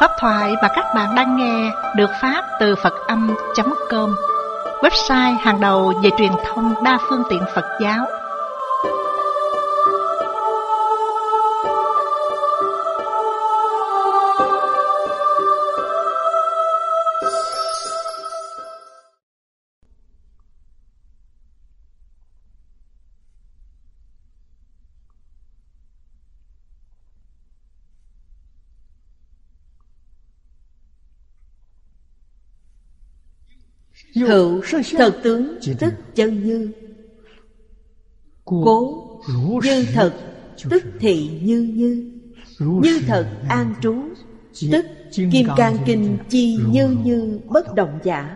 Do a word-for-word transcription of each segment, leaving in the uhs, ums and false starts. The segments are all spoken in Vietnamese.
Pháp thoại mà các bạn đang nghe được phát từ Phật Âm chấm com, website hàng đầu về truyền thông đa phương tiện Phật giáo. Hữu thật tướng tức chân như, cố như thật tức thị như như, như thật an trú tức Kim Cang Kinh chi như như bất động giả.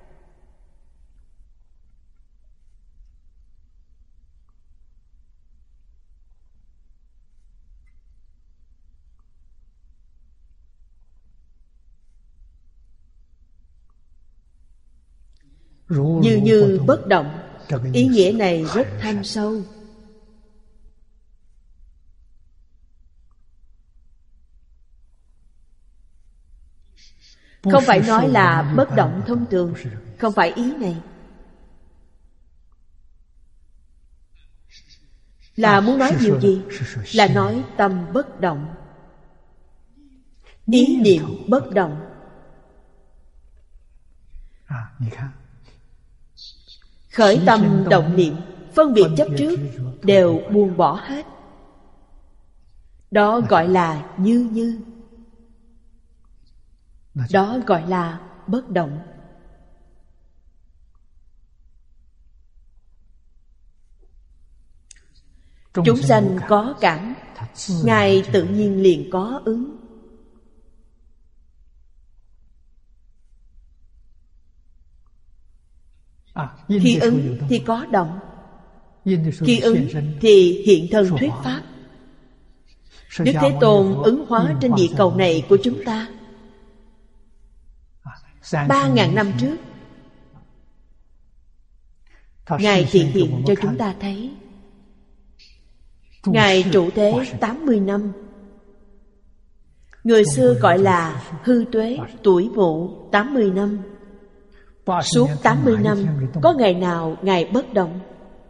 Như như bất động, ý nghĩa này rất thâm sâu. Không phải nói là bất động thông thường, không phải ý này. Là muốn nói điều gì? Là nói tâm bất động, ý niệm bất động. Khởi tâm động niệm, phân biệt chấp trước đều buông bỏ hết. Đó gọi là như như. Đó gọi là bất động. Chúng sanh có cảm, Ngài tự nhiên liền có ứng. Khi ứng thì có động, khi ứng thì hiện thân thuyết pháp. Đức Thế Tôn ứng hóa trên địa cầu này của chúng ta Ba ngàn năm trước, Ngài thị hiện cho chúng ta thấy. Ngài trụ thế tám mươi năm. Người xưa gọi là hư tuế, tuổi mụ tám mươi năm. Suốt tám mươi năm, có ngày nào Ngài bất động?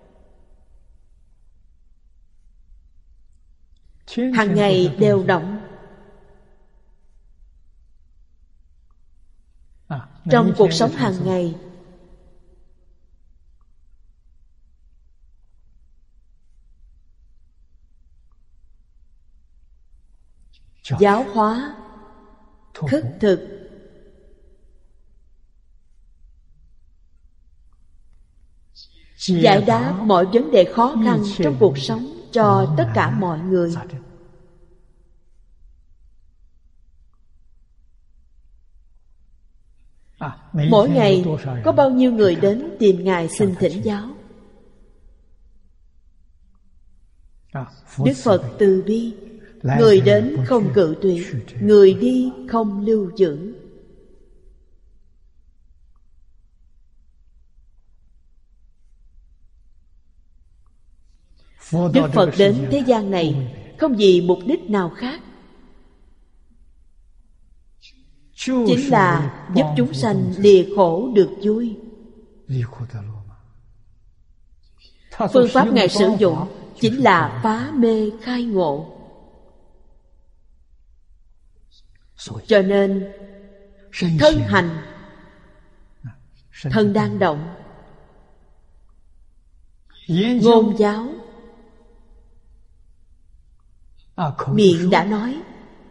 Hàng ngày đều động. Trong cuộc sống hàng ngày, giáo hóa, khất thực, giải đáp mọi vấn đề khó khăn trong cuộc sống cho tất cả mọi người. Mỗi ngày có bao nhiêu người đến tìm Ngài xin thỉnh giáo? Đức Phật từ bi, người đến không cự tuyệt, người đi không lưu giữ. Đức Phật đến thế gian này không vì mục đích nào khác, chính là giúp chúng sanh lìa khổ được vui. Phương pháp Ngài sử dụng chính là phá mê khai ngộ. Cho nên thân hành, thân đang động, ngôn giáo, miệng đã nói.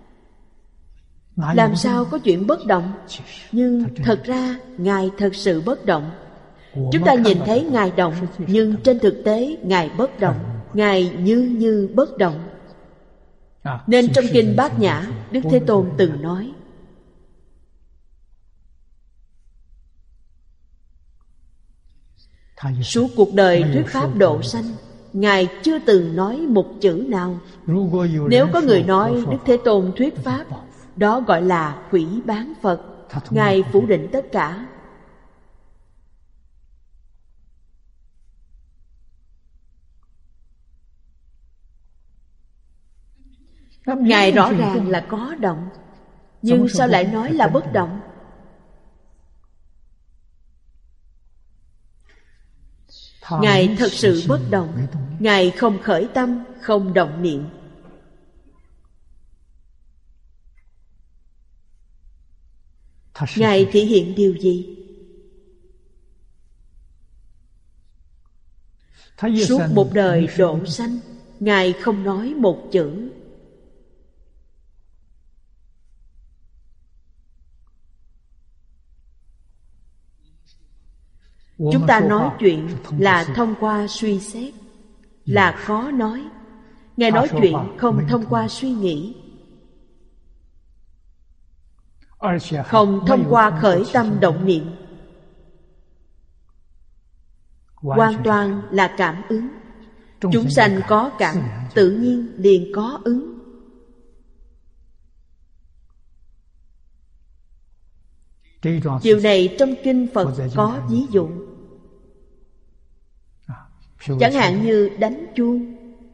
Làm sao có chuyện bất động? Nhưng thật ra Ngài thật sự bất động. Chúng ta nhìn thấy Ngài động, nhưng trên thực tế Ngài bất động. Ngài như như bất động. Nên trong Kinh Bát Nhã, Đức Thế Tôn từng nói: suốt cuộc đời thuyết pháp độ sanh, Ngài chưa từng nói một chữ nào. Nếu có người nói Đức Thế Tôn thuyết pháp, đó gọi là hủy bán Phật. Ngài phủ định tất cả. Ngài rõ ràng là có động. Nhưng sao lại nói là bất động? Ngài thật sự bất động. Ngài không khởi tâm, không động niệm. Ngài thể hiện điều gì? Suốt một đời độ sanh, Ngài không nói một chữ. Chúng ta nói chuyện là thông qua suy xét, là có nói. Ngài nói chuyện không thông qua suy nghĩ, không thông qua khởi tâm động niệm, hoàn toàn là cảm ứng. Chúng sanh có cảm, tự nhiên liền có ứng. Điều này trong kinh Phật có ví dụ. Chẳng hạn như đánh chuông.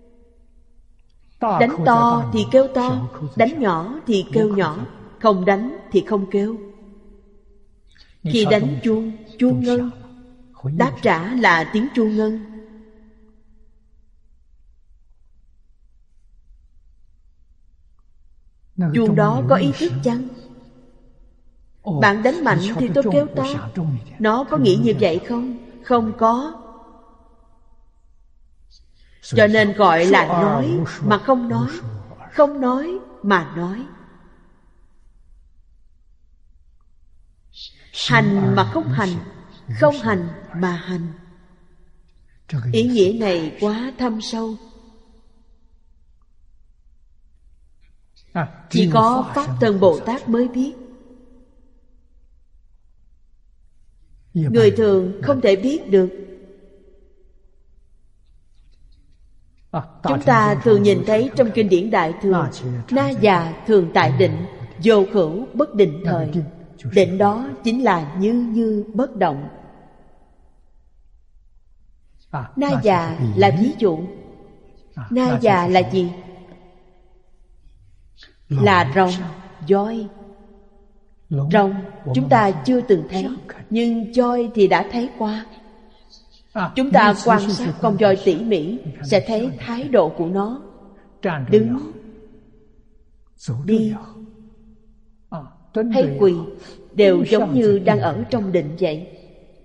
Đánh to thì kêu to, đánh nhỏ thì kêu nhỏ, không đánh thì không kêu. Khi đánh chuông, chuông ngân, đáp trả là tiếng chuông ngân. Chuông đó có ý thức chăng? Bạn đánh mạnh thì tôi kêu to. Nó có nghĩ như vậy không? Không có. Cho nên gọi là nói mà không nói, không nói mà nói. Hành mà không hành, không hành mà hành. Ý nghĩa này quá thâm sâu. Chỉ có Pháp Thân Bồ Tát mới biết. Người thường không thể biết được. Chúng ta thường nhìn thấy trong kinh điển Đại Thừa, Na già thường tại định, vô khửu bất định thời. Định đó chính là như như bất động. Na già là ví dụ. Na già là gì? Là rồng, voi. Rồng chúng ta chưa từng thấy, nhưng voi thì đã thấy qua. Chúng ta quan sát con voi tỉ mỉ sẽ thấy thái độ của nó. Đứng, đi hay quỳ đều giống như đang ở trong định vậy.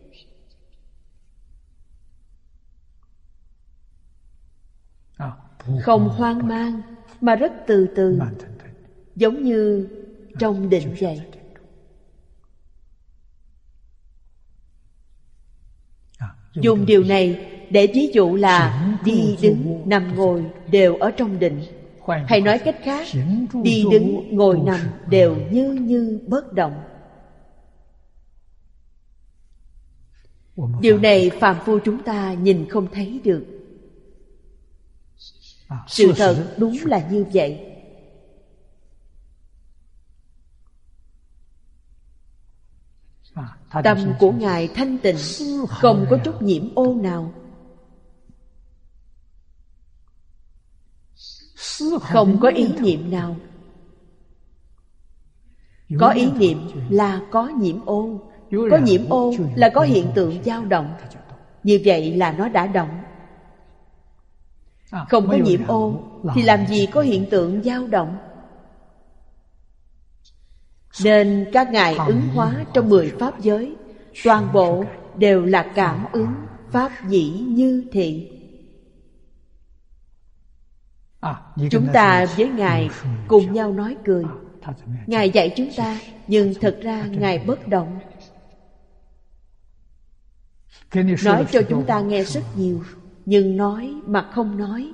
Không hoang mang mà rất từ từ, giống như trong định vậy. Dùng điều này để ví dụ là đi đứng nằm ngồi đều ở trong định. Hay nói cách khác, đi đứng ngồi nằm đều như như bất động. Điều này phàm phu chúng ta nhìn không thấy được. Sự thật đúng là như vậy. Tâm của Ngài thanh tịnh, không có chút nhiễm ô nào. Không có ý niệm nào. Có ý niệm là có nhiễm ô. Có nhiễm ô là có hiện tượng dao động. Như vậy là nó đã động. Không có nhiễm ô thì làm gì có hiện tượng dao động. Nên các ngài ứng hóa trong mười pháp giới, toàn bộ đều là cảm ứng pháp dĩ như thị. Chúng ta với Ngài cùng nhau nói cười. Ngài dạy chúng ta, nhưng thật ra Ngài bất động. Nói cho chúng ta nghe rất nhiều, nhưng nói mà không nói.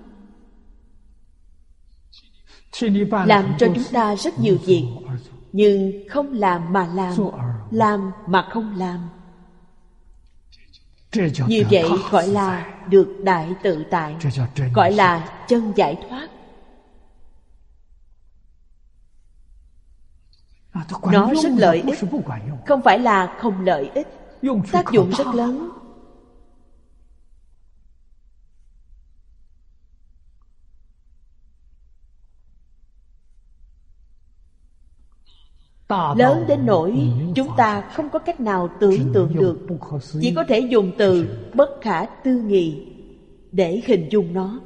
Làm cho chúng ta rất nhiều việc, nhưng không làm mà làm, làm mà không làm. Như vậy gọi là được đại tự tại, gọi là chân giải thoát. Nó rất lợi ích, không phải là không lợi ích, tác dụng rất lớn. lớn đến nỗi chúng ta không có cách nào tưởng tượng được, chỉ có thể dùng từ bất khả tư nghị để hình dung nó.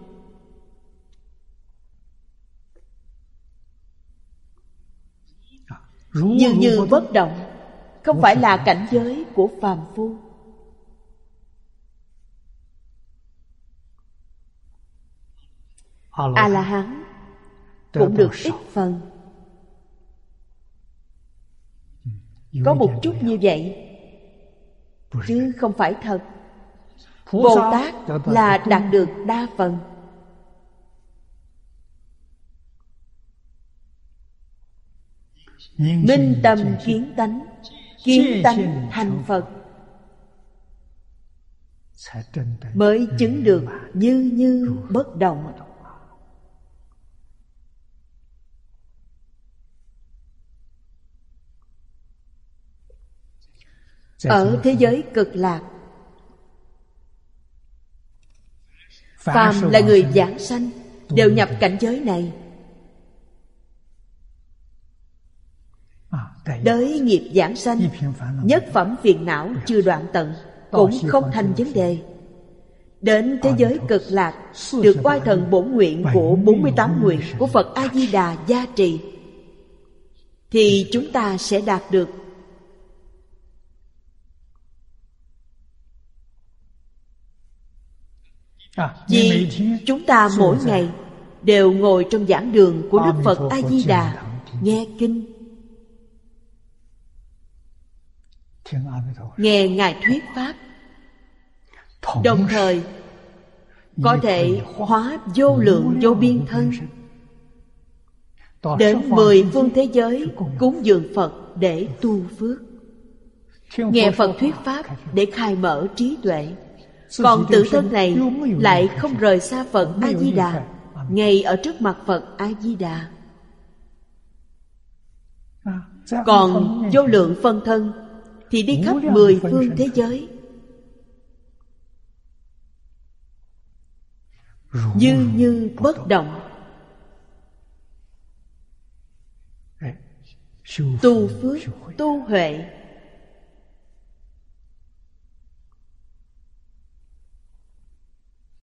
Như như bất động không phải là cảnh giới của phàm phu. A-la-hán cũng được ít phần, có một chút như vậy, chứ không phải thật. Bồ Tát là đạt được đa phần. Minh tâm kiến tánh, kiến tánh thành Phật, mới chứng được như như bất động. Ở thế giới cực lạc, phàm là người giảng sanh đều nhập cảnh giới này. Đới nghiệp giảng sanh, nhất phẩm phiền não chưa đoạn tận, cũng không thành vấn đề. Đến thế giới cực lạc, được oai thần bổn nguyện của bốn mươi tám nguyện của Phật A-di-đà gia trì, thì chúng ta sẽ đạt được. Vì chúng ta mỗi ngày đều ngồi trong giảng đường của Đức Phật A-di-đà nghe kinh, nghe Ngài thuyết pháp, đồng thời có thể hóa vô lượng vô biên thân đến mười phương thế giới cúng dường Phật để tu phước, nghe Phật thuyết pháp để khai mở trí tuệ. Còn tự thân này lại không rời xa Phật A-di-đà, ngay ở trước mặt Phật A-di-đà. Còn vô lượng phân thân thì đi khắp mười phương thế giới, như như bất động, tu phước, tu huệ,